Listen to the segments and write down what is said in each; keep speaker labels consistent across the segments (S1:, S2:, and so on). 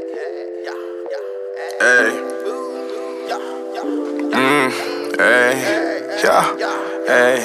S1: Hey. Hey. Yeah. Hey.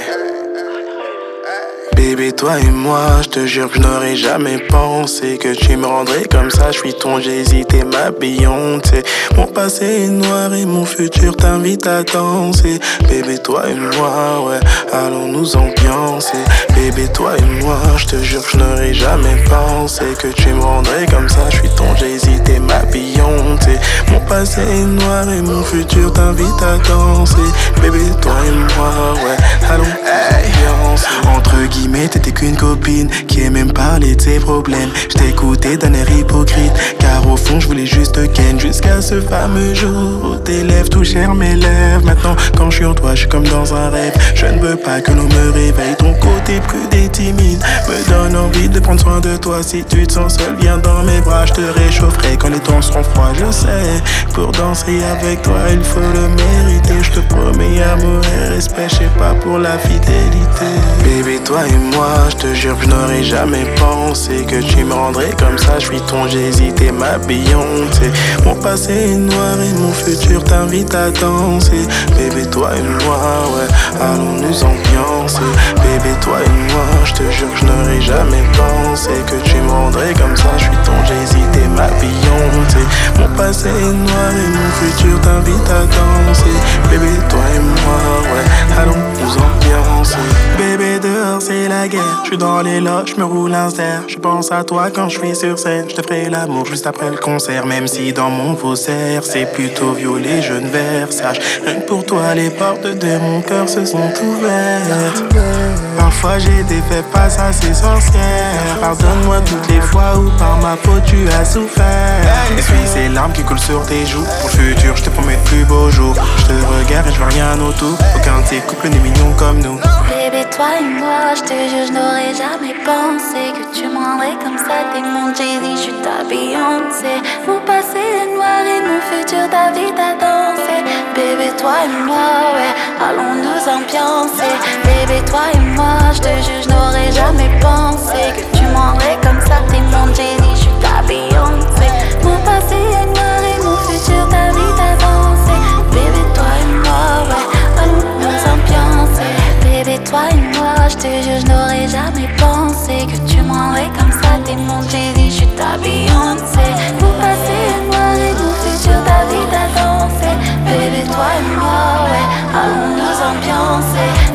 S1: Bébé, toi et moi, je te jure que je n'aurais jamais pensé que tu me rendrais comme ça. Je suis ton Jay-Z, t'es ma Beyoncé. Mon passé est noir et mon futur t'invite à danser. Bébé, toi et moi, ouais, allons nous ambiancer. Bébé, toi et moi, je te jure que je n'aurais jamais pensé que tu me rendrais comme ça. Je suis ton Jay-Z, t'es ma Beyoncé. Mon passé est noir et mon futur t'invite à danser. Bébé, toi et moi, ouais, allons nous ambiancer. Entre guillemets, t'étais qu'une copine qui aimait me parler de ses problèmes. Je t'écoutais d'un air hypocrite, car au fond je voulais juste te ken. Jusqu'à ce fameux jour où tes lèvres touchèrent mes lèvres. Maintenant quand je suis en toi, je suis comme dans un rêve. Je ne veux pas que l'on me réveille. Ton côté prude et timide me donne envie de prendre soin de toi. Si tu te sens seul, viens dans mes bras. Je te réchaufferai quand les temps seront froids. Je sais, pour danser avec toi il faut le mériter. Je te promets amour et respect, je sais pas pour la fidélité. Bébé, toi et moi, je te jure que je n'aurais jamais pensé que tu me rendrais comme ça. Je suis ton Jay-Z, t'es ma Beyoncé. Mon passé est noir et mon futur t'invite à danser. Bébé, toi et moi, ouais, allons nous ambiancer. Bébé, toi et moi, je te jure que je n'aurais jamais pensé que tu me rendrais comme ça. Je suis ton Jay-Z, t'es ma Beyoncé. Mon passé est noir et mon futur t'invite à danser. Bébé, toi et moi, ouais, allons nous ambiancer. Bébé, dehors c'est la guerre. Je suis dans les loges, je me roule un ster. Je pense à toi quand je suis sur scène. Je te ferai l'amour juste après le concert. Même si dans mon faussaire c'est plutôt violet, je ne verse. Sache, rien que pour toi les portes de mon cœur se sont ouvertes. Parfois j'ai été fait face à ces sorcières. Pardonne-moi toutes les fois où par ma faute tu as souffert. Essuie ces larmes qui coulent sur tes joues. Pour le futur je te promets de plus beaux jours. Je te regarde et je veux rien autour. Aucun de ces couples n'est mignon comme nous.
S2: Bébé, toi et moi, je te jure, je n'aurais jamais pensé que tu me rendrais comme ça. T'es mon Jay-Z, je suis ta Beyoncé. Mon passé est noir et mon futur t'invite à danser. Bébé, toi et moi, ouais, allons nous ambiancer. Bébé, toi et moi, je te jure, je n'aurais jamais pensé que tu me rendrais comme ça. T'es mon Jay-Z, je suis ta Beyoncé. Mon passé est noir et mon futur t'invite à danser. Bébé, toi et moi, ouais, allons nous ambiancer. Bébé, toi et moi, je te jure, je n'aurais jamais pensé que tu me rendrais comme ça. T'es mon Jay-Z, je suis ta Beyoncé. Mon passé est noir et mon futur t'invite à danser. Bébé, toi et moi, ouais, allons nous ambiancer.